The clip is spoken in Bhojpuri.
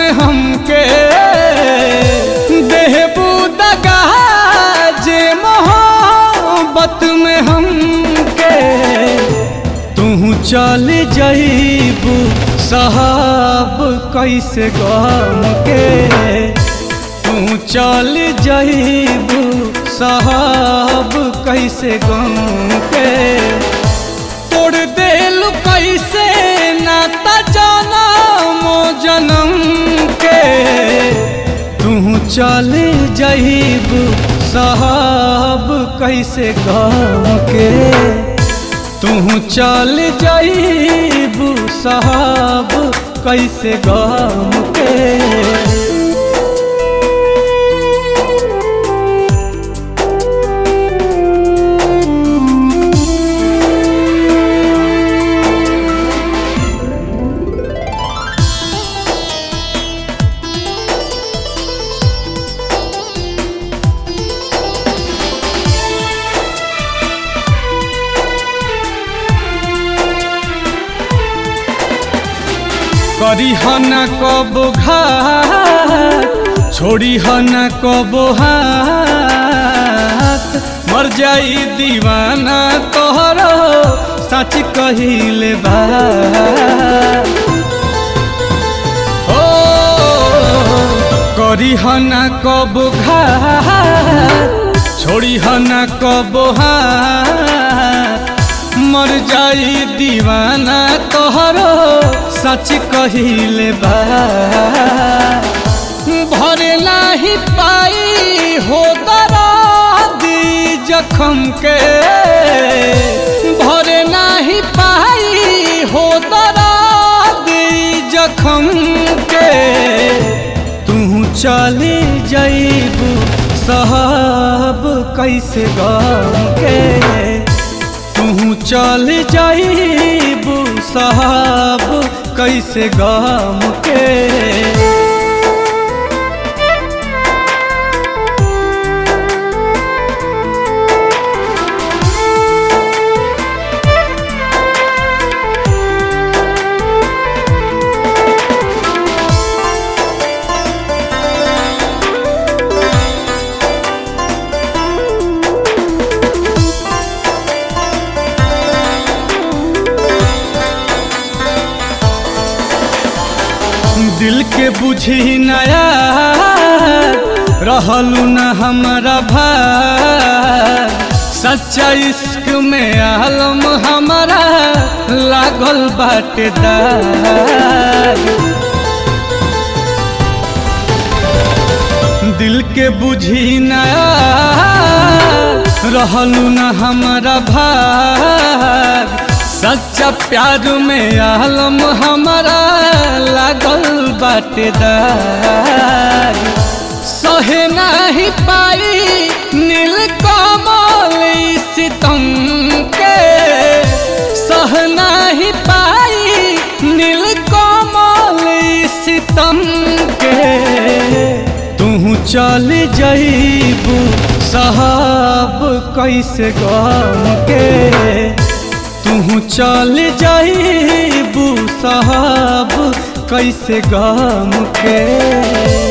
में हमके देहबू दगा जे मोहब्बत में हमके तू चल जईबू साहब कैसे गम के तू चल जईबू साहब कैसे गम के तोड़ देल कैसे नाता जनम जनम के तू चल जईबू साहब कैसे गम के तू चल जईबू साहब कैसे गम के करी न कबो घात छोड़ी न कबो हाथ मर जाई दीवाना तोहरो सच कहिले बात ओ करी न कबो घात छोड़ी न कबो हाथ मर जाई दीवाना तोहरो सच कहिले बा भरे नाही पाई हो दर्दी जखम के भरे नाही पाई हो दर्दी जखम के तू चली जईबू साहब कैसे गम के तू चल जईबू साहब कैसे गम के दिल के बुझी नया रहलू न हमारा भाग सच्चा इश्क में आलम हमारा लागल बाटे दाग दिल के बुझी नया रहलू न हमारा भाग सच्चा प्यार में आलम हमारा लागल बाटे दाग सहे नहीं पाई नील कमल सितम के सह नहीं पाई नील कमल सितम के तू चल जईबू साहब कैसे गम के तू चल जईबू साहब कैसे गम के।